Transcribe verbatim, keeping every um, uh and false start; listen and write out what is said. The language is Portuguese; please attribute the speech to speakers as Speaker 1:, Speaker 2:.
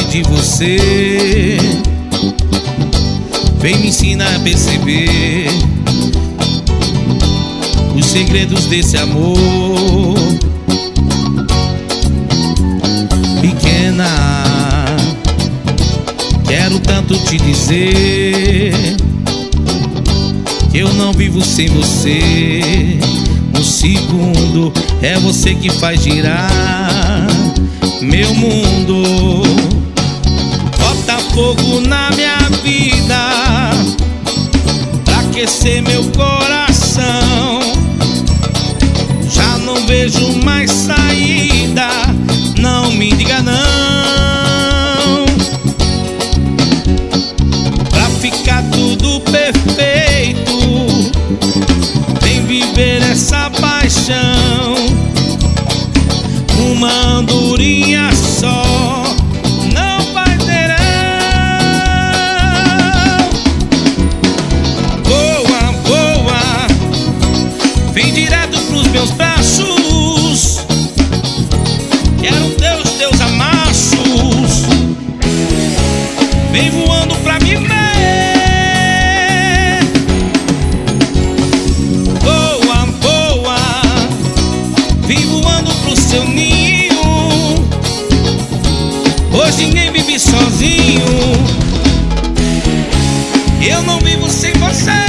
Speaker 1: de você. Vem me ensinar a perceber os segredos desse amor. Pequena, quero tanto te dizer que eu não vivo sem você. Um segundo é você que faz girar meu mundo. Bota fogo na minha vida pra aquecer meu coração. Já não vejo mais saída, não me diga não. Pra ficar tudo perfeito, vem viver essa paixão. Uma andorinha só não vai ter não. Voa, voa, vem direto pros meus braços. Quero teus, teus amassos. Vem voando pra me ver. Voa, voa, vem voando pro seu ninho. Hoje ninguém vive sozinho. Eu não vivo sem você.